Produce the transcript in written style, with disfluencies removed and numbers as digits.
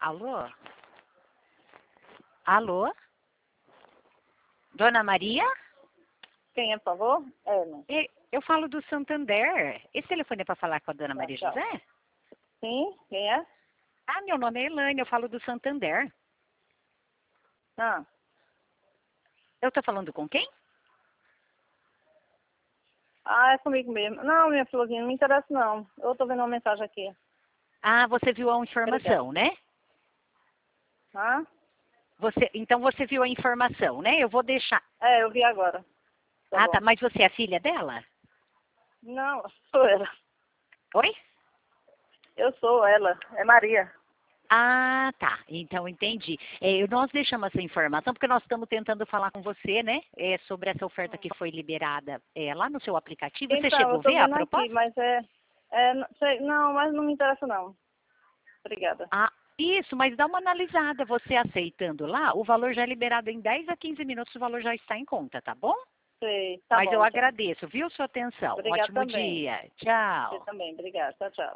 Alô? Alô? Dona Maria? Quem é, por favor? Ela. Eu falo do Santander. Esse telefone é para falar com a Dona Maria Tchau. José? Sim, quem é? Ah, meu nome é Elaine, eu falo do Santander. Ah, Eu estou falando com quem? é comigo mesmo. Não, minha florzinha, não me interessa não. Eu tô vendo uma mensagem aqui. Ah, você viu a informação, né? Ah? Então você viu a informação, né? Eu vou deixar. Eu vi agora. Tá bom. Tá, mas você é a filha dela? Não, sou ela. Oi? Eu sou ela. É Maria. Ah, tá. Então, entendi. Nós deixamos essa informação porque nós estamos tentando falar com você, né? Sobre essa oferta que foi liberada lá no seu aplicativo. Você Então, chegou eu a tô ver a vendo aqui, proposta? mas não, mas não me interessa não. Obrigada. Ah, isso, mas dá uma analisada. Você aceitando lá, o valor já é liberado em 10 a 15 minutos, o valor já está em conta, tá bom? Sei, tá Mas bom eu então. agradeço, viu, sua atenção. Obrigada Ótimo também. dia. Você Tchau. também, obrigada. Tchau, tchau.